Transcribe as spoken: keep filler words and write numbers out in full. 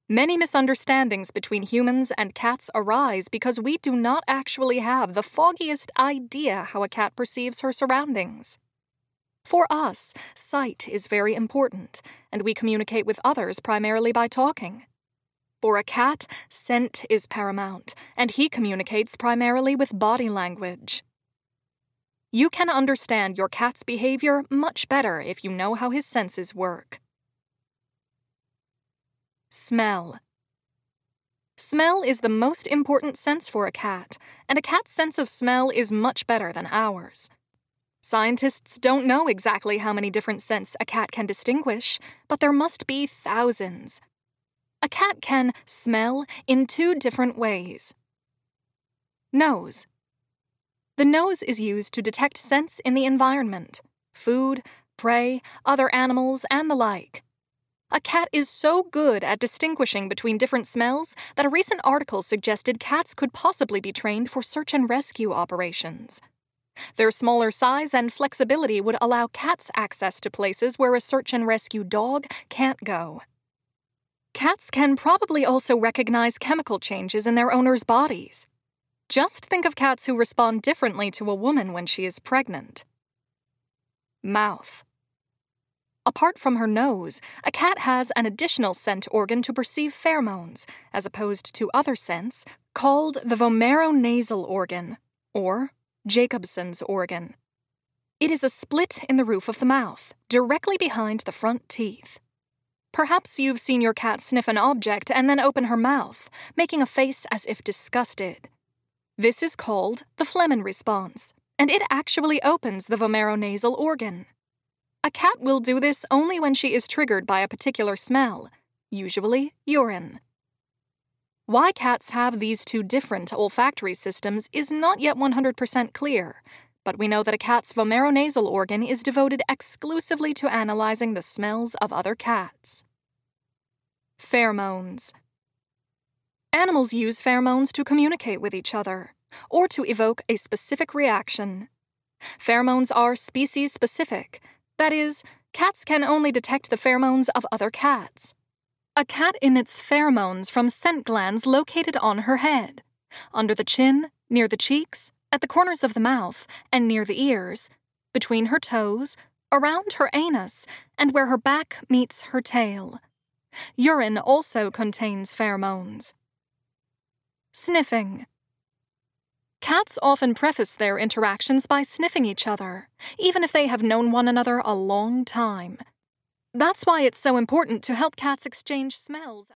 Many misunderstandings between humans and cats arise because we do not actually have the foggiest idea how a cat perceives her surroundings. For us, sight is very important, and we communicate with others primarily by talking. For a cat, scent is paramount, and he communicates primarily with body language. You can understand your cat's behavior much better if you know how his senses work. Smell. Smell is the most important sense for a cat, and a cat's sense of smell is much better than ours. Scientists don't know exactly how many different scents a cat can distinguish, but there must be thousands. A cat can smell in two different ways. Nose. The nose is used to detect scents in the environment, food, prey, other animals, and the like. A cat is so good at distinguishing between different smells that a recent article suggested cats could possibly be trained for search and rescue operations. Their smaller size and flexibility would allow cats access to places where a search and rescue dog can't go. Cats can probably also recognize chemical changes in their owners' bodies. Just think of cats who respond differently to a woman when she is pregnant. Mouth. Apart from her nose, a cat has an additional scent organ to perceive pheromones, as opposed to other scents, called the vomeronasal organ, or Jacobson's organ. It is a split in the roof of the mouth, directly behind the front teeth. Perhaps you've seen your cat sniff an object and then open her mouth, making a face as if disgusted. This is called the Flehmen response, and it actually opens the vomeronasal organ. A cat will do this only when she is triggered by a particular smell, usually urine. Why cats have these two different olfactory systems is not yet one hundred percent clear, but we know that a cat's vomeronasal organ is devoted exclusively to analyzing the smells of other cats. Pheromones. Animals use pheromones to communicate with each other, or to evoke a specific reaction. Pheromones are species-specific. That is, cats can only detect the pheromones of other cats. A cat emits pheromones from scent glands located on her head, under the chin, near the cheeks, at the corners of the mouth, and near the ears, between her toes, around her anus, and where her back meets her tail. Urine also contains pheromones. Sniffing. Cats often preface their interactions by sniffing each other, even if they have known one another a long time. That's why it's so important to help cats exchange smells.